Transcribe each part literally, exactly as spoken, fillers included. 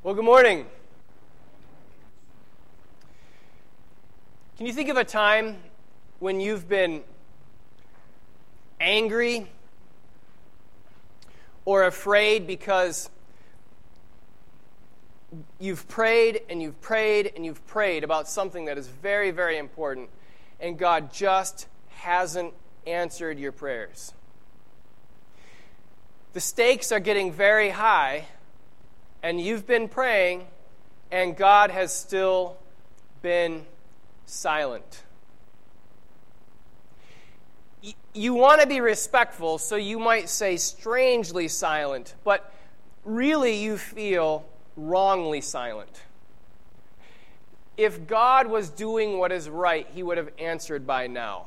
Well, good morning. Can you think of a time when you've been angry or afraid because you've prayed and you've prayed and you've prayed about something that is very, very important, and God just hasn't answered your prayers? The stakes are getting very high, and you've been praying, and God has still been silent. Y- you want to be respectful, so you might say strangely silent, but really you feel wrongly silent. If God was doing what is right, he would have answered by now,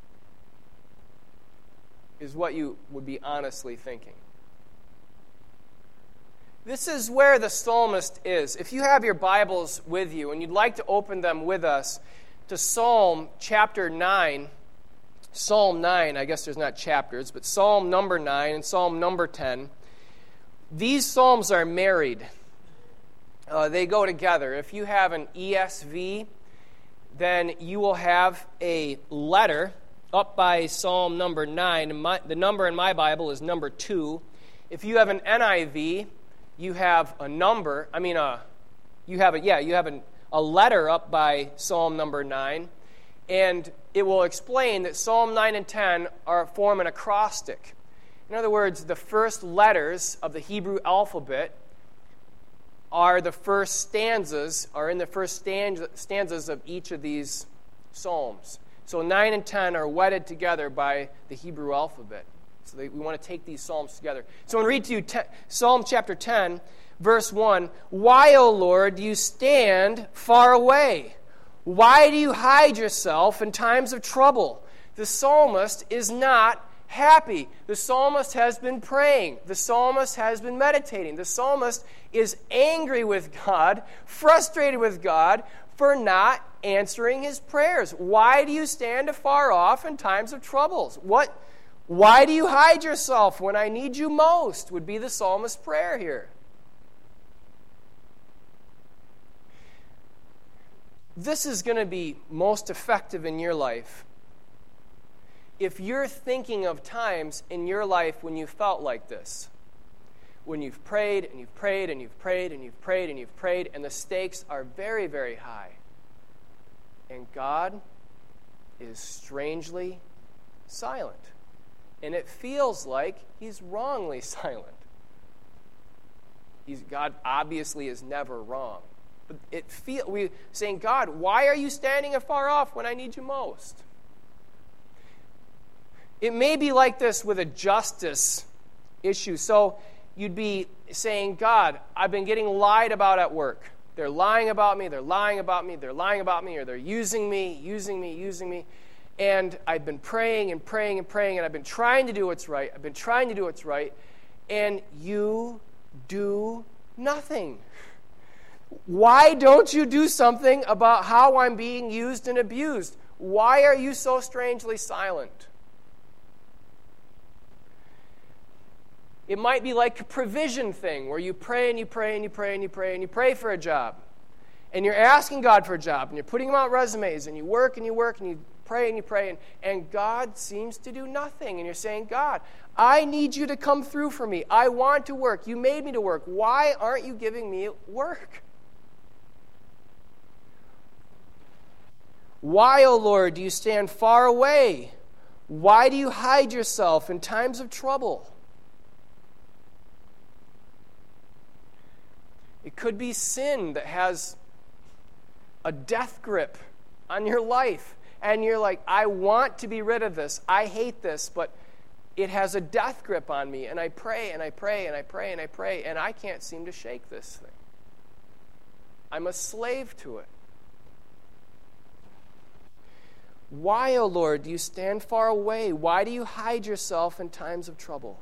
is what you would be honestly thinking. This is where the psalmist is. If you have your Bibles with you and you'd like to open them with us to Psalm chapter nine, Psalm nine, I guess there's not chapters, but Psalm number nine and Psalm number ten. These psalms are married. Uh, they go together. If you have an E S V, then you will have a letter up by Psalm number nine. My, the number in my Bible is number two. If you have an N I V, you have a number, I mean, a, you have a, yeah, you have an, a letter up by Psalm number nine, and it will explain that Psalm nine and ten are form an acrostic. In other words, the first letters of the Hebrew alphabet are the first stanzas, are in the first stanza, stanzas of each of these psalms. So nine and ten are wedded together by the Hebrew alphabet. So they, we want to take these psalms together. So I'm going to read to you te- Psalm chapter ten, verse one. Why, O Lord, do you stand far away? Why do you hide yourself in times of trouble? The psalmist is not happy. The psalmist has been praying. The psalmist has been meditating. The psalmist is angry with God, frustrated with God for not answering his prayers. Why do you stand afar off in times of troubles? What? Why do you hide yourself when I need you most? Would be the psalmist's prayer here. This is going to be most effective in your life if you're thinking of times in your life when you felt like this. When you've prayed and you've prayed and you've prayed and you've prayed and you've prayed and the stakes are very, very high. And God is strangely silent. And it feels like he's wrongly silent. He's, God obviously is never wrong. But it feel we saying, God, why are you standing afar off when I need you most? It may be like this with a justice issue. So you'd be saying, God, I've been getting lied about at work. They're lying about me, they're lying about me, they're lying about me, or they're using me, using me, using me. And I've been praying and praying and praying, and I've been trying to do what's right. I've been trying to do what's right, and you do nothing. Why don't you do something about how I'm being used and abused? Why are you so strangely silent? It might be like a provision thing where you pray and you pray and you pray and you pray and you pray for a job. And you're asking God for a job, and you're putting out resumes, and you work and you work and you pray and you pray, and, and God seems to do nothing. And you're saying, God, I need you to come through for me. I want to work. You made me to work. Why aren't you giving me work? Why, O Lord, do you stand far away? Why do you hide yourself in times of trouble? It could be sin that has a death grip on your life. And you're like, I want to be rid of this. I hate this, but it has a death grip on me. And I pray and I pray and I pray and I pray, and I can't seem to shake this thing. I'm a slave to it. Why, O Lord, do you stand far away? Why do you hide yourself in times of trouble?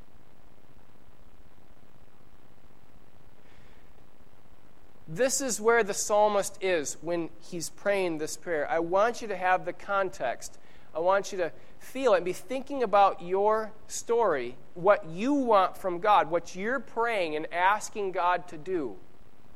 This is where the psalmist is when he's praying this prayer. I want you to have the context. I want you to feel it and be thinking about your story, what you want from God, what you're praying and asking God to do.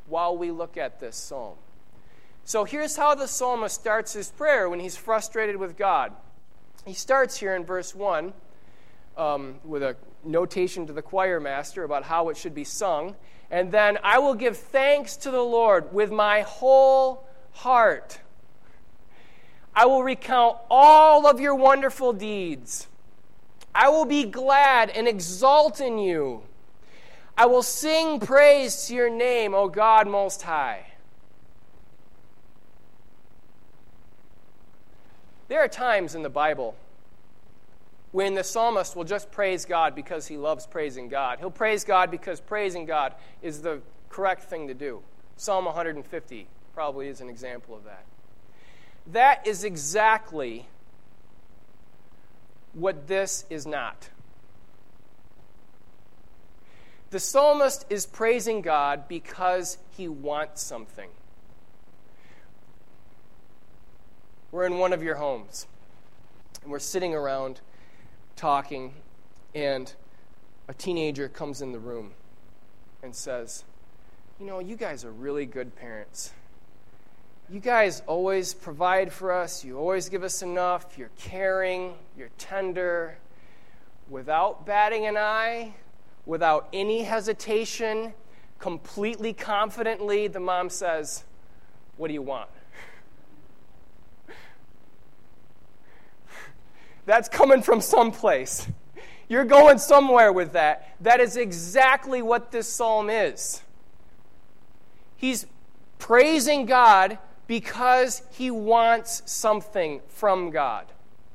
while we look at this psalm. So here's how the psalmist starts his prayer when he's frustrated with God. He starts here in verse one um, with a notation to the choir master about how it should be sung. And then, I will give thanks to the Lord with my whole heart. I will recount all of your wonderful deeds. I will be glad and exult in you. I will sing praise to your name, O God Most High. There are times in the Bible when the psalmist will just praise God because he loves praising God. He'll praise God because praising God is the correct thing to do. Psalm one hundred fifty probably is an example of that. That is exactly what this is not. The psalmist is praising God because he wants something. We're in one of your homes, and we're sitting around talking, and a teenager comes in the room and says, you know, you guys are really good parents. You guys always provide for us. You always give us enough. You're caring. You're tender. Without batting an eye, without any hesitation, completely confidently, the mom says, what do you want? That's coming from someplace. You're going somewhere with that. That is exactly what this psalm is. He's praising God because he wants something from God.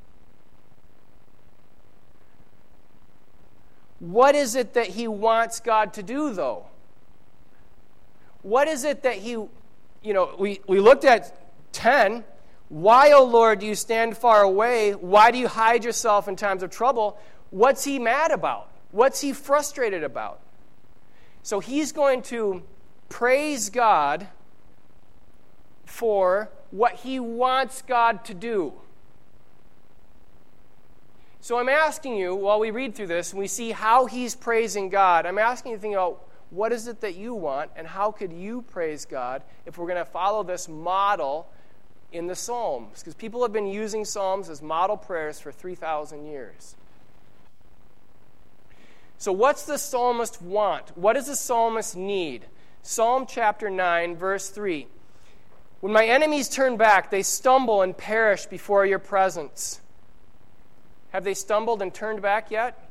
What is it that he wants God to do, though? What is it that he, you know, we, we looked at ten. Why, O Lord, do you stand far away? Why do you hide yourself in times of trouble? What's he mad about? What's he frustrated about? So he's going to praise God for what he wants God to do. So I'm asking you, while we read through this and we see how he's praising God, I'm asking you to think about what is it that you want and how could you praise God if we're going to follow this model in the Psalms, because people have been using Psalms as model prayers for three thousand years. So what's the psalmist want? What does the psalmist need? Psalm chapter nine, verse three. When my enemies turn back, they stumble and perish before your presence. Have they stumbled and turned back yet?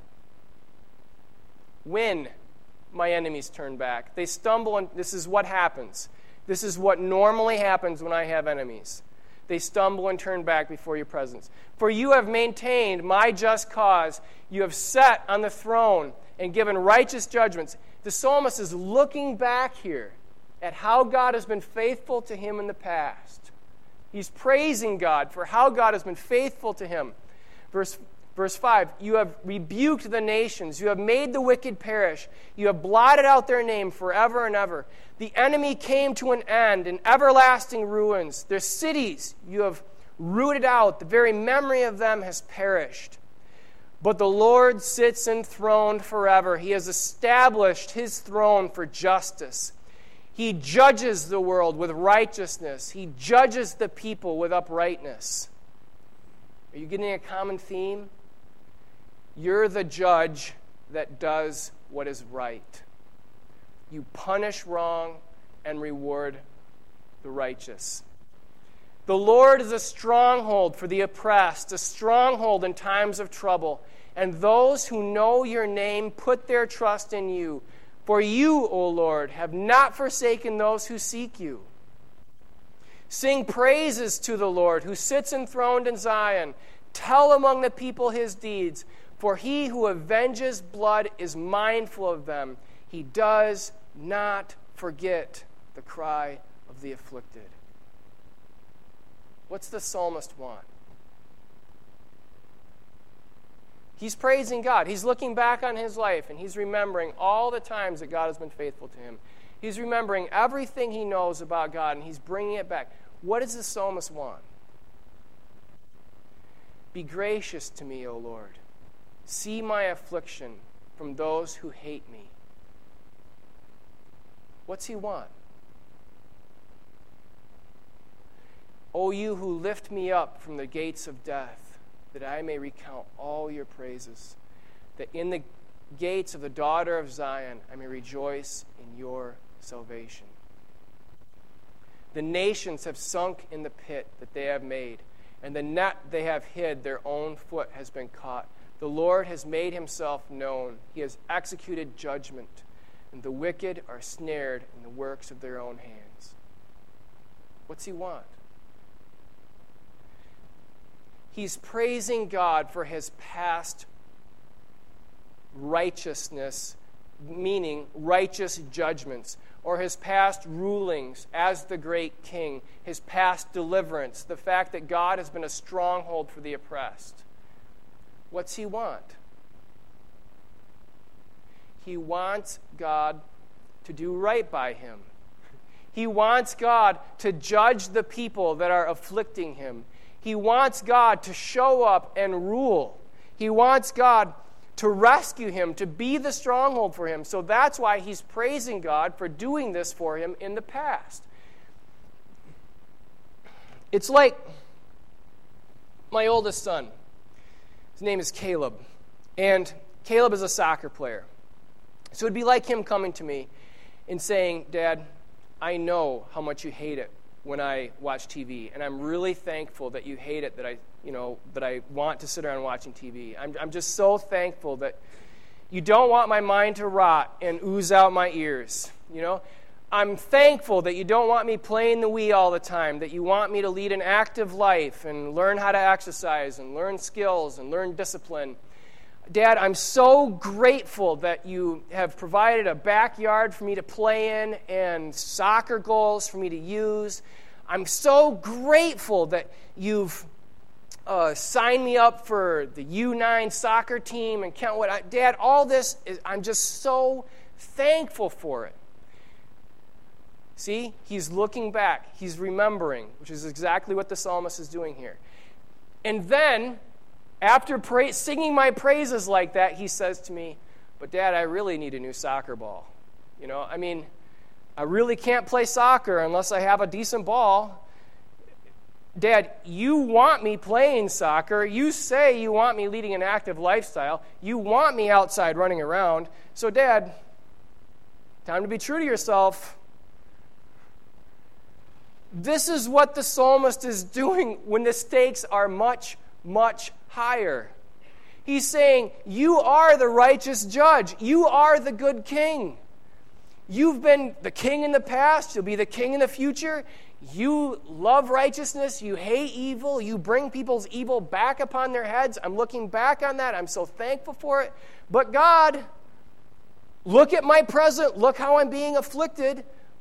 When my enemies turn back, they stumble, and this is what happens. This is what normally happens when I have enemies. They stumble and turn back before your presence. For you have maintained my just cause. You have sat on the throne and given righteous judgments. The psalmist is looking back here at how God has been faithful to him in the past. He's praising God for how God has been faithful to him. Verse Verse five, you have rebuked the nations. You have made the wicked perish. You have blotted out their name forever and ever. The enemy came to an end in everlasting ruins. Their cities you have rooted out. The very memory of them has perished. But the Lord sits enthroned forever. He has established his throne for justice. He judges the world with righteousness. He judges the people with uprightness. Are you getting a common theme? You're the judge that does what is right. You punish wrong and reward the righteous. The Lord is a stronghold for the oppressed, a stronghold in times of trouble. And those who know your name put their trust in you. For you, O Lord, have not forsaken those who seek you. Sing praises to the Lord, who sits enthroned in Zion. Tell among the people his deeds. For he who avenges blood is mindful of them. He does not forget the cry of the afflicted. What's the psalmist want? He's praising God. He's looking back on his life, and he's remembering all the times that God has been faithful to him. He's remembering everything he knows about God, and he's bringing it back. What does the psalmist want? Be gracious to me, O Lord. See my affliction from those who hate me. What's he want? O you who lift me up from the gates of death, that I may recount all your praises, that in the gates of the daughter of Zion I may rejoice in your salvation. The nations have sunk in the pit that they have made, and the net they have hid, their own foot has been caught. The Lord has made himself known. He has executed judgment, and the wicked are snared in the works of their own hands. What's he want? He's praising God for his past righteousness, meaning righteous judgments, or his past rulings as the great king, his past deliverance, the fact that God has been a stronghold for the oppressed. What's he want? He wants God to do right by him. He wants God to judge the people that are afflicting him. He wants God to show up and rule. He wants God to rescue him, to be the stronghold for him. So that's why he's praising God for doing this for him in the past. It's like my oldest son. His name is Caleb. And Caleb is a soccer player. So it'd be like him coming to me and saying, Dad, I know how much you hate it when I watch T V, and I'm really thankful that you hate it, that I, you know, that I want to sit around watching T V. I'm, I'm just so thankful that you don't want my mind to rot and ooze out my ears, you know. I'm thankful that you don't want me playing the Wii all the time, that you want me to lead an active life and learn how to exercise and learn skills and learn discipline. Dad, I'm so grateful that you have provided a backyard for me to play in and soccer goals for me to use. I'm so grateful that you've uh, signed me up for the U nine soccer team and Kentwood. I, Dad, all this, is, I'm just so thankful for it. See, he's looking back. He's remembering, which is exactly what the psalmist is doing here. And then, after pra- singing my praises like that, he says to me, but Dad, I really need a new soccer ball. You know, I mean, I really can't play soccer unless I have a decent ball. Dad, you want me playing soccer. You say you want me leading an active lifestyle. You want me outside running around. So, Dad, time to be true to yourself. This is what the psalmist is doing when the stakes are much, much higher. He's saying, you are the righteous judge. You are the good king. You've been the king in the past. You'll be the king in the future. You love righteousness. You hate evil. You bring people's evil back upon their heads. I'm looking back on that. I'm so thankful for it. But God, look at my present. Look how I'm being afflicted.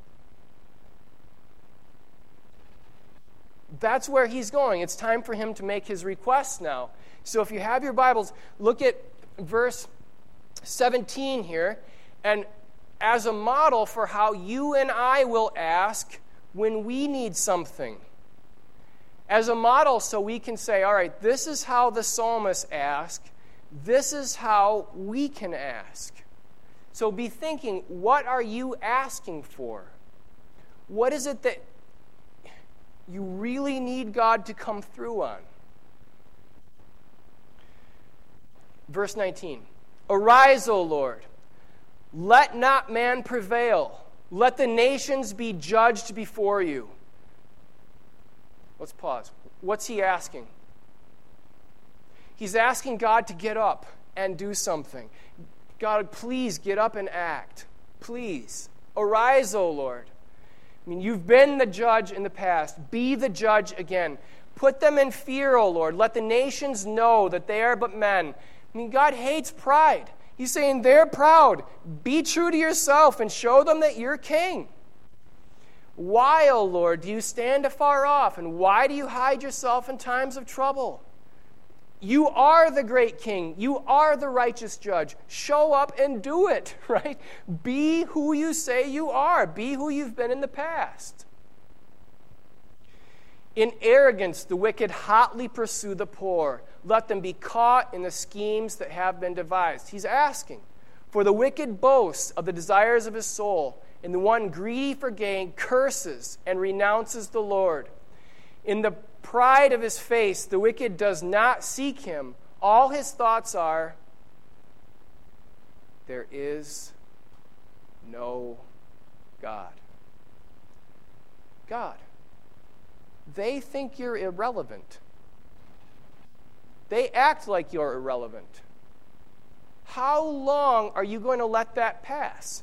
That's where he's going. It's time for him to make his requests now. So if you have your Bibles, look at verse seventeen here. And as a model for how you and I will ask when we need something. As a model so we can say, all right, this is how the psalmist asked. This is how we can ask. So be thinking, what are you asking for? What is it that you really need God to come through on? Verse nineteen. Arise, O Lord. Let not man prevail. Let the nations be judged before you. Let's pause. What's he asking? He's asking God to get up and do something. God, please get up and act. Please. Arise, O Lord. I mean, you've been the judge in the past. Be the judge again. Put them in fear, O Lord. Let the nations know that they are but men. I mean, God hates pride. He's saying they're proud. Be true to yourself and show them that you're king. Why, O Lord, do you stand afar off? And why do you hide yourself in times of trouble? You are the great king. You are the righteous judge. Show up and do it, right? Be who you say you are. Be who you've been in the past. In arrogance, the wicked hotly pursue the poor. Let them be caught in the schemes that have been devised. He's asking, for the wicked boasts of the desires of his soul, and the one greedy for gain curses and renounces the Lord. In the pride of his face, the wicked does not seek him. All his thoughts are, there is no God. God. They think you're irrelevant. They act like you're irrelevant. How long are you going to let that pass?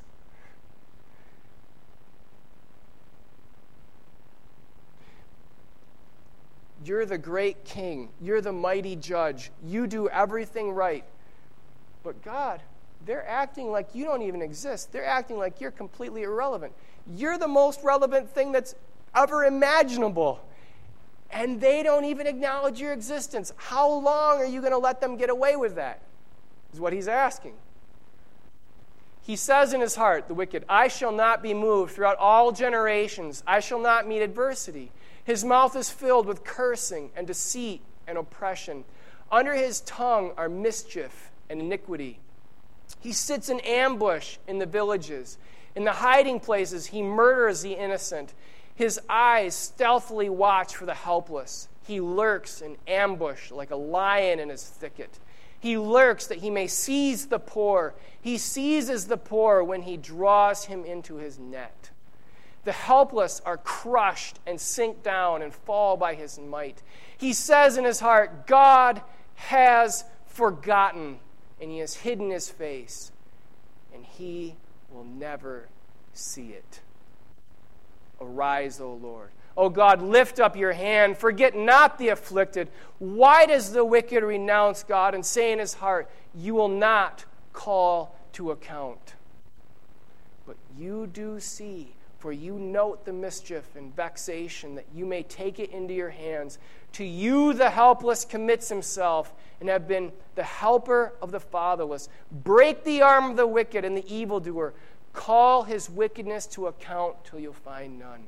You're the great king. You're the mighty judge. You do everything right. But God, they're acting like you don't even exist. They're acting like you're completely irrelevant. You're the most relevant thing that's ever imaginable. And they don't even acknowledge your existence. How long are you going to let them get away with that? Is what he's asking. He says in his heart, the wicked, I shall not be moved throughout all generations. I shall not meet adversity. His mouth is filled with cursing and deceit and oppression. Under his tongue are mischief and iniquity. He sits in ambush in the villages. In the hiding places, he murders the innocent. His eyes stealthily watch for the helpless. He lurks in ambush like a lion in his thicket. He lurks that he may seize the poor. He seizes the poor when he draws him into his net. The helpless are crushed and sink down and fall by his might. He says in his heart, God has forgotten, and he has hidden his face, and he will never see it. Arise, O Lord. O God, lift up your hand. Forget not the afflicted. Why does the wicked renounce God and say in his heart, you will not call to account? But you do see, for you note the mischief and vexation, that you may take it into your hands. To you the helpless commits himself, and have been the helper of the fatherless. Break the arm of the wicked and the evildoer. Call his wickedness to account till you'll find none.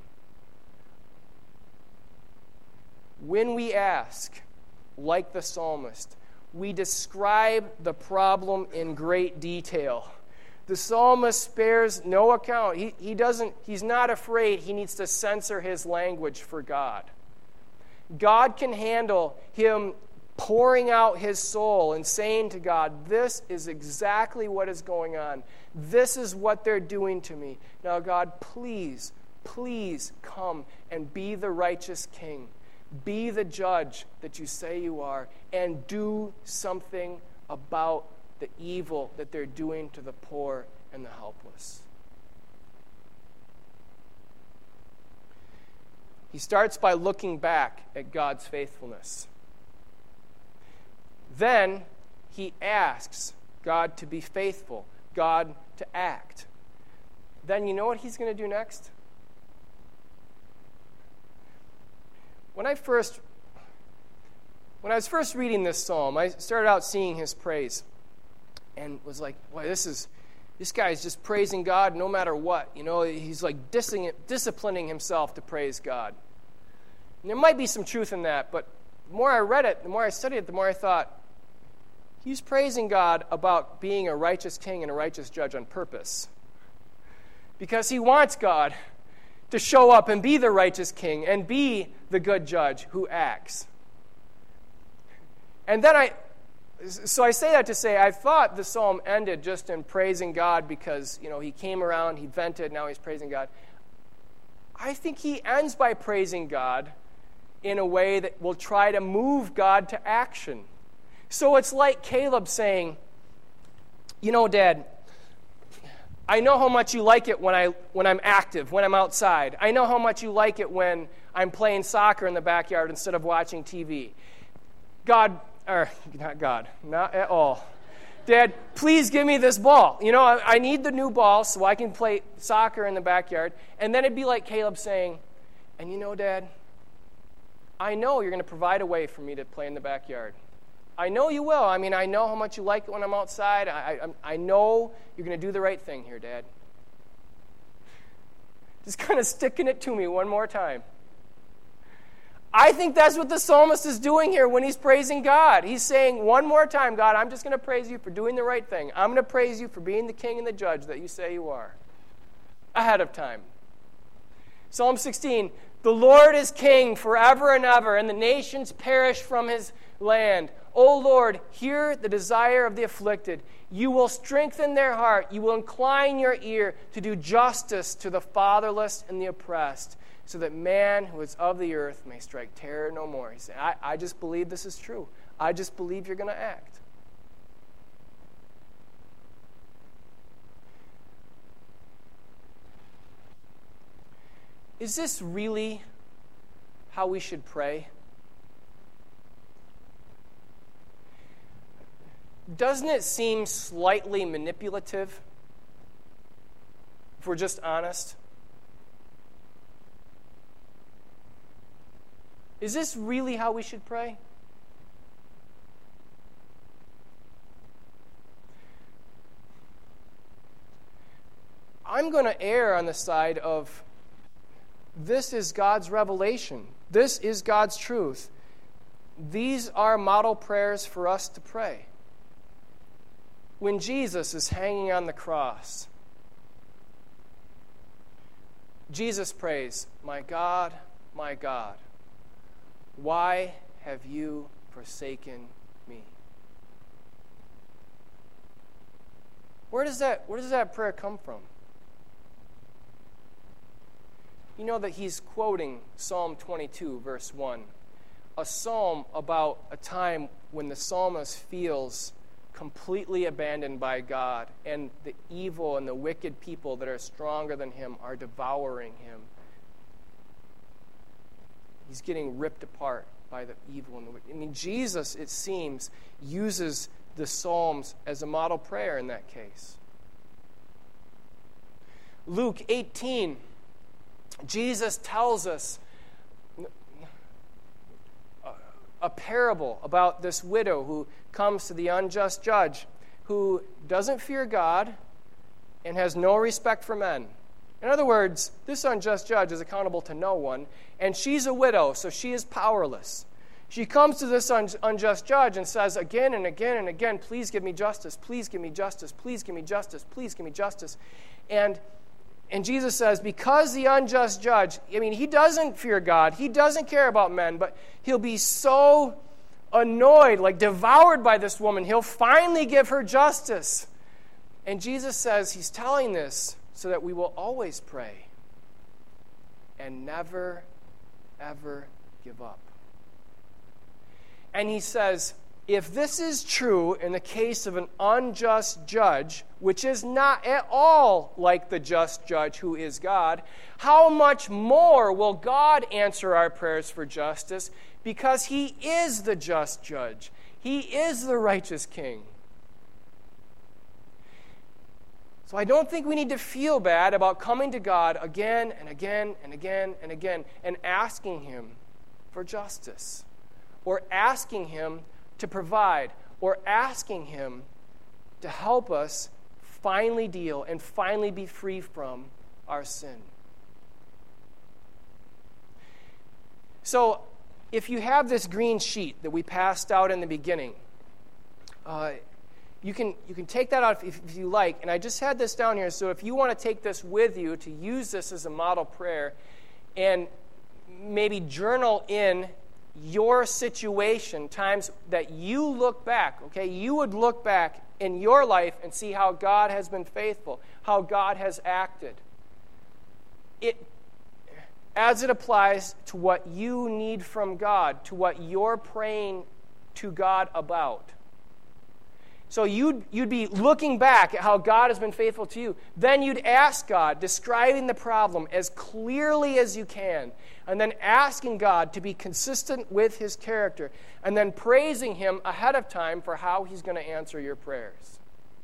When we ask, like the psalmist, we describe the problem in great detail. The psalmist spares no account. He, he doesn't, he's not afraid he needs to censor his language for God. God can handle him pouring out his soul and saying to God, this is exactly what is going on. This is what they're doing to me. Now, God, please, please come and be the righteous king. Be the judge that you say you are, and do something about the evil that they're doing to the poor and the helpless. He starts by looking back at God's faithfulness. Then he asks God to be faithful, God to act. Then you know what he's going to do next? When I first, when I was first reading this psalm, I started out seeing his praise, and was like, "Boy, this is, this guy is just praising God no matter what. You know, he's like disciplining himself to praise God." And there might be some truth in that, but the more I read it, the more I studied it, the more I thought, he's praising God about being a righteous king and a righteous judge on purpose, because he wants God to show up and be the righteous king and be the good judge who acts. And then I, so I say that to say, I thought the psalm ended just in praising God because, you know, he came around, he vented, now he's praising God. I think he ends by praising God in a way that will try to move God to action. So it's like Caleb saying, you know, Dad, I know how much you like it when, I, when I'm active, when I'm outside. I know how much you like it when I'm playing soccer in the backyard instead of watching T V. God, or not God, not at all. Dad, please give me this ball. You know, I, I need the new ball so I can play soccer in the backyard. And then it'd be like Caleb saying, and you know, Dad, I know you're going to provide a way for me to play in the backyard. I know you will. I mean, I know how much you like it when I'm outside. I, I, I know you're going to do the right thing here, Dad. Just kind of sticking it to me one more time. I think that's what the psalmist is doing here when he's praising God. He's saying, one more time, God, I'm just going to praise you for doing the right thing. I'm going to praise you for being the king and the judge that you say you are. Ahead of time. Psalm sixteen, The Lord is king forever and ever, and the nations perish from his land. O Lord, hear the desire of the afflicted. You will strengthen their heart. You will incline your ear to do justice to the fatherless and the oppressed, so that man who is of the earth may strike terror no more. He said, I, I just believe this is true. I just believe you're going to act. Is this really how we should pray? Doesn't it seem slightly manipulative, if we're just honest? Is this really how we should pray? I'm going to err on the side of this is God's revelation. This is God's truth. These are model prayers for us to pray. When Jesus is hanging on the cross, Jesus prays, "My God, my God, why have you forsaken me?" Where does that, where does that prayer come from? You know that he's quoting Psalm twenty-two, verse one, a psalm about a time when the psalmist feels completely abandoned by God, and the evil and the wicked people that are stronger than him are devouring him. He's getting ripped apart by the evil and the wicked. I mean, Jesus, it seems, uses the Psalms as a model prayer in that case. Luke eighteen, Jesus tells us a parable about this widow who comes to the unjust judge, who doesn't fear God and has no respect for men. In other words, this unjust judge is accountable to no one, and she's a widow, so she is powerless. She comes to this un- unjust judge and says again and again and again, "Please give me justice, please give me justice, please give me justice, please give me justice." And And Jesus says, because the unjust judge, I mean, he doesn't fear God. He doesn't care about men, but he'll be so annoyed, like devoured by this woman, he'll finally give her justice. And Jesus says he's telling this so that we will always pray and never, ever give up. And he says, if this is true in the case of an unjust judge, which is not at all like the just judge who is God, how much more will God answer our prayers for justice, because he is the just judge. He is the righteous king. So I don't think we need to feel bad about coming to God again and again and again and again and asking him for justice, or asking him to provide, or asking him to help us finally deal and finally be free from our sin. So, if you have this green sheet that we passed out in the beginning, uh, you can you can take that out if, if you like. And I just had this down here, so if you want to take this with you to use this as a model prayer, and maybe journal in your situation, times that you look back, okay? You would look back in your life and see how God has been faithful, how God has acted. It, as it applies to what you need from God, to what you're praying to God about. So you'd, you'd be looking back at how God has been faithful to you. Then you'd ask God, describing the problem as clearly as you can, and then asking God to be consistent with his character, and then praising him ahead of time for how he's going to answer your prayers.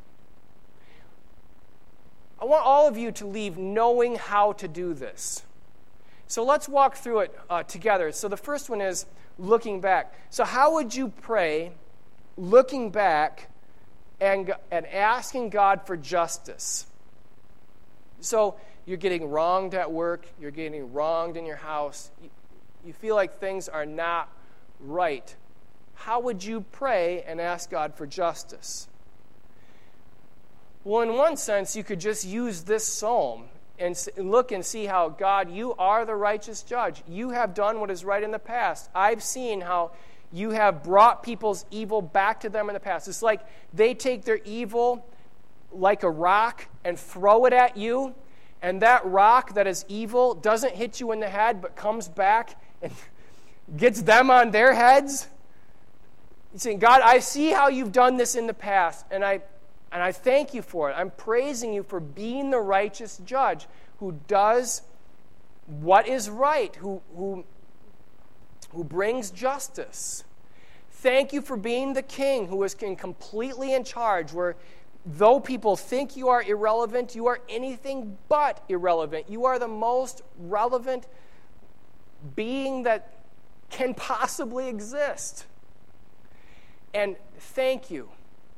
I want all of you to leave knowing how to do this. So let's walk through it uh, together. So the first one is looking back. So how would you pray looking back and, and asking God for justice? So you're getting wronged at work, you're getting wronged in your house, you, you feel like things are not right. How would you pray and ask God for justice? Well, in one sense, you could just use this psalm and look and see how, God, you are the righteous judge. You have done what is right in the past. I've seen how you have brought people's evil back to them in the past. It's like they take their evil like a rock and throw it at you, and that rock that is evil doesn't hit you in the head but comes back and gets them on their heads. He's saying, God, I see how you've done this in the past, and I and I thank you for it. I'm praising you for being the righteous judge who does what is right, who who, who brings justice. Thank you for being the king who is completely in charge, where though people think you are irrelevant, you are anything but irrelevant. You are the most relevant being that can possibly exist. And thank you.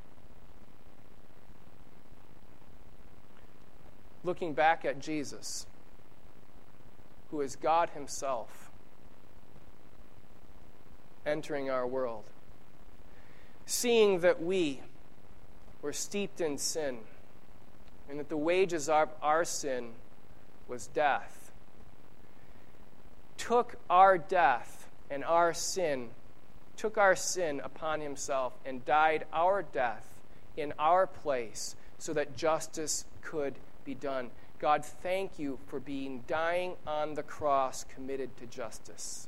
Looking back at Jesus, who is God himself, entering our world, seeing that we were steeped in sin, and that the wages of our sin was death, took our death and our sin, took our sin upon himself and died our death in our place so that justice could be done. God, thank you for being dying on the cross, committed to justice.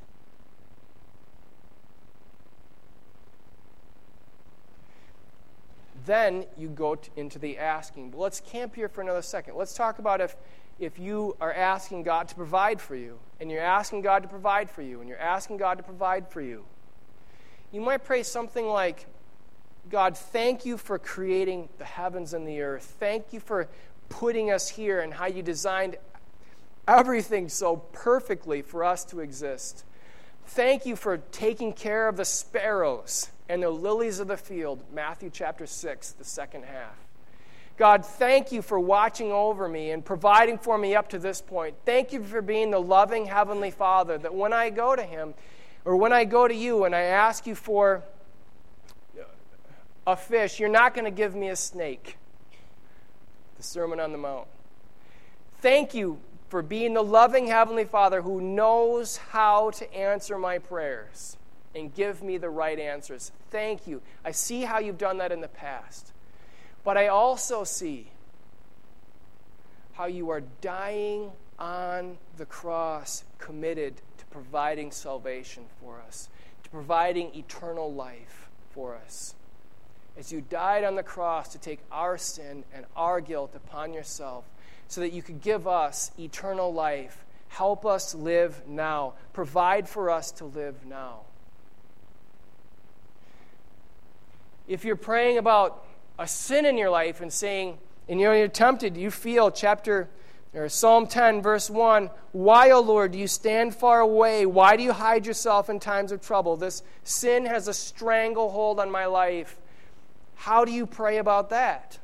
Then you go to, into the asking. But let's camp here for another second. Let's talk about if, if you are asking God to provide for you, and you're asking God to provide for you, and you're asking God to provide for you. You might pray something like, God, thank you for creating the heavens and the earth. Thank you for putting us here and how you designed everything so perfectly for us to exist. Thank you for taking care of the sparrows and the lilies of the field, Matthew chapter six, the second half. God, thank you for watching over me and providing for me up to this point. Thank you for being the loving Heavenly Father, that when I go to him, or when I go to you and I ask you for a fish, you're not going to give me a snake. The Sermon on the Mount. Thank you for being the loving Heavenly Father who knows how to answer my prayers and give me the right answers. Thank you. I see how you've done that in the past. But I also see how you are dying on the cross, committed to providing salvation for us, to providing eternal life for us. As you died on the cross to take our sin and our guilt upon yourself so that you could give us eternal life, help us live now, provide for us to live now. If you're praying about a sin in your life and saying, and you're tempted, you feel chapter or Psalm ten, verse one, why, O Lord, do you stand far away? Why do you hide yourself in times of trouble? This sin has a stranglehold on my life. How do you pray about that?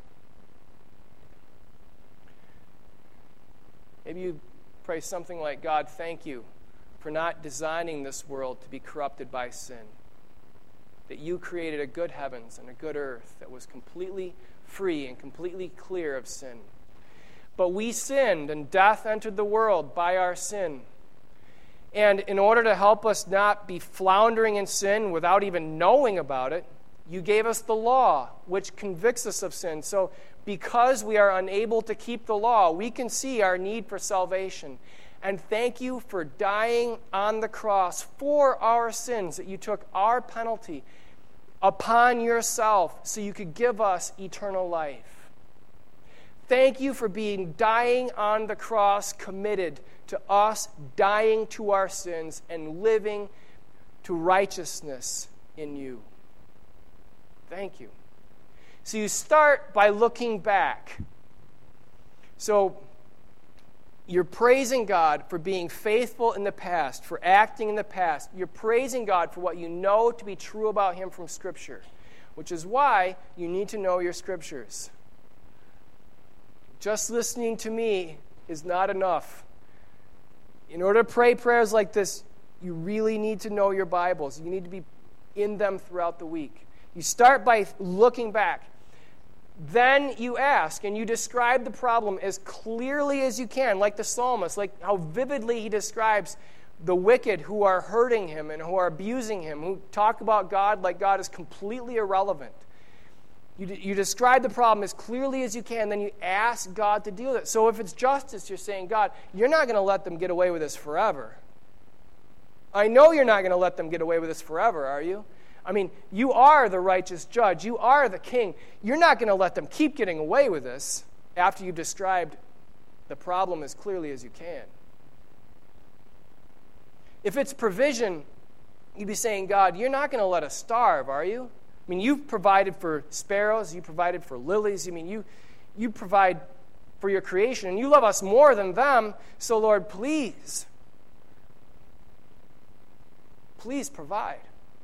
Maybe you pray something like, God, thank you for not designing this world to be corrupted by sin. That you created a good heavens and a good earth that was completely free and completely clear of sin. But we sinned, and death entered the world by our sin. And in order to help us not be floundering in sin without even knowing about it, you gave us the law, which convicts us of sin. So because we are unable to keep the law, we can see our need for salvation. And thank you for dying on the cross for our sins, that you took our penalty upon yourself so you could give us eternal life. Thank you for being dying on the cross, committed to us dying to our sins and living to righteousness in you. Thank you. So you start by looking back. So you're praising God for being faithful in the past, for acting in the past. You're praising God for what you know to be true about him from Scripture, which is why you need to know your Scriptures. Just listening to me is not enough. In order to pray prayers like this, you really need to know your Bibles. You need to be in them throughout the week. You start by looking back. Then you ask, and you describe the problem as clearly as you can, like the psalmist, like how vividly he describes the wicked who are hurting him and who are abusing him, who talk about God like God is completely irrelevant. You, you describe the problem as clearly as you can, then you ask God to deal with it. So if it's justice, you're saying, God, you're not going to let them get away with this forever. I know you're not going to let them get away with this forever, are you? I mean, you are the righteous judge. You are the king. You're not going to let them keep getting away with this after you've described the problem as clearly as you can. If it's provision, you'd be saying, God, you're not going to let us starve, are you? I mean, you've provided for sparrows. You provided for lilies. I mean, you, you provide for your creation, and you love us more than them. So, Lord, please, please provide.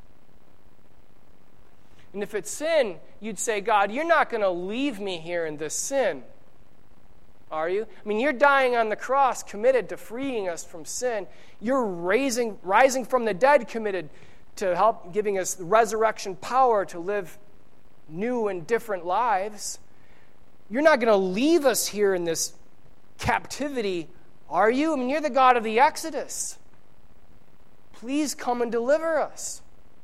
And if it's sin, you'd say, God, you're not going to leave me here in this sin, are you? I mean, you're dying on the cross, committed to freeing us from sin. You're raising, rising from the dead, committed to help giving us resurrection power to live new and different lives. You're not going to leave us here in this captivity, are you? I mean, you're the God of the Exodus. Please come and deliver us.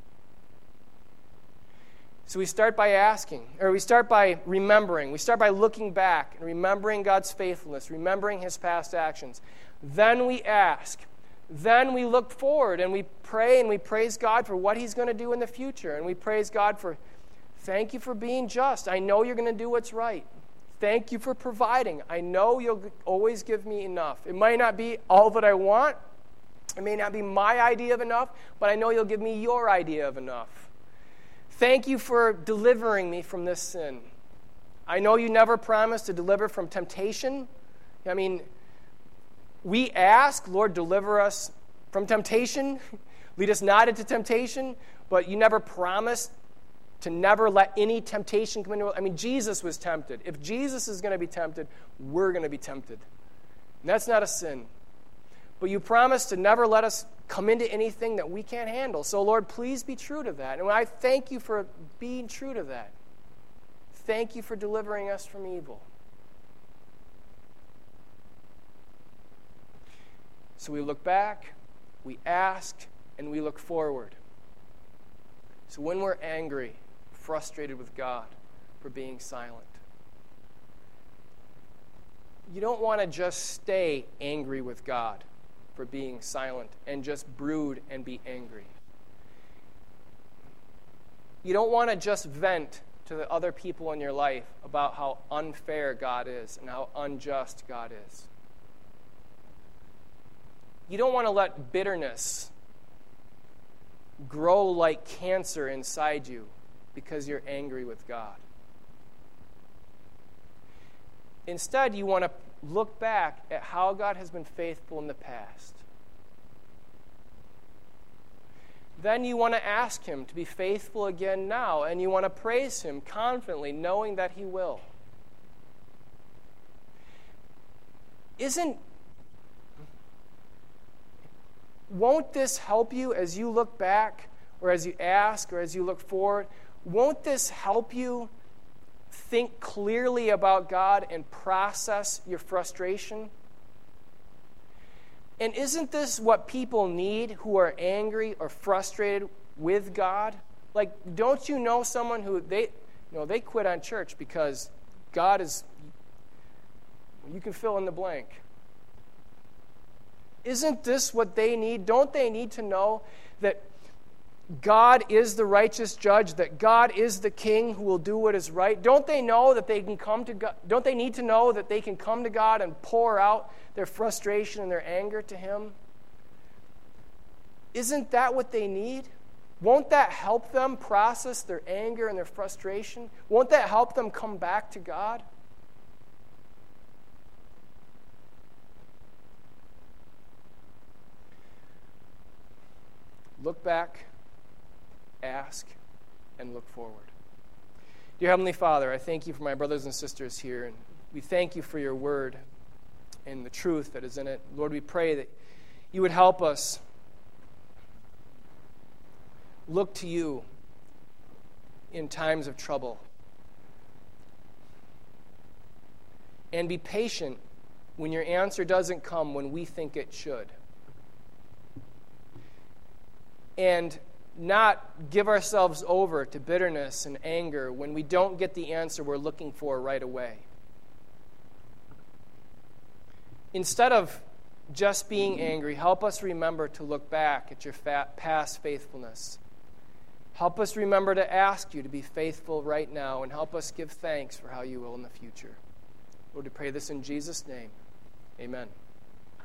So we start by asking, or we start by remembering. We start by looking back and remembering God's faithfulness, remembering his past actions. Then we ask. Then we look forward and we pray and we praise God for what he's going to do in the future. And we praise God for, thank you for being just. I know you're going to do what's right. Thank you for providing. I know you'll always give me enough. It might not be all that I want. It may not be my idea of enough, but I know you'll give me your idea of enough. Thank you for delivering me from this sin. I know you never promised to deliver from temptation. I mean, we ask, Lord, deliver us from temptation. Lead us not into temptation, but you never promised to never let any temptation come into. I mean, Jesus was tempted. If Jesus is going to be tempted, we're going to be tempted. And that's not a sin. But you promised to never let us come into anything that we can't handle. So, Lord, please be true to that. And I thank you for being true to that. Thank you for delivering us from evil. So we look back, we ask, and we look forward. So when we're angry, frustrated with God for being silent, you don't want to just stay angry with God for being silent and just brood and be angry. You don't want to just vent to the other people in your life about how unfair God is and how unjust God is. You don't want to let bitterness grow like cancer inside you because you're angry with God. Instead, you want to look back at how God has been faithful in the past. Then you want to ask him to be faithful again now, and you want to praise him confidently, knowing that he will. Isn't, won't this help you as you look back, or as you ask, or as you look forward? Won't this help you think clearly about God and process your frustration? And isn't this what people need who are angry or frustrated with God? Like, don't you know someone who they, you know, they quit on church because God is, you can fill in the blank. Isn't this what they need? Don't they need to know that God is the righteous judge, that God is the king who will do what is right? Don't they know that they can come to God? Don't they need to know that they can come to God and pour out their frustration and their anger to him? Isn't that what they need? Won't that help them process their anger and their frustration? Won't that help them come back to God? Look back, ask, and look forward. Dear Heavenly Father, I thank you for my brothers and sisters here, and we thank you for your word and the truth that is in it. Lord, we pray that you would help us look to you in times of trouble. And be patient when your answer doesn't come when we think it should. And not give ourselves over to bitterness and anger when we don't get the answer we're looking for right away. Instead of just being angry, help us remember to look back at your past faithfulness. Help us remember to ask you to be faithful right now, and help us give thanks for how you will in the future. Lord, we pray this in Jesus' name. Amen.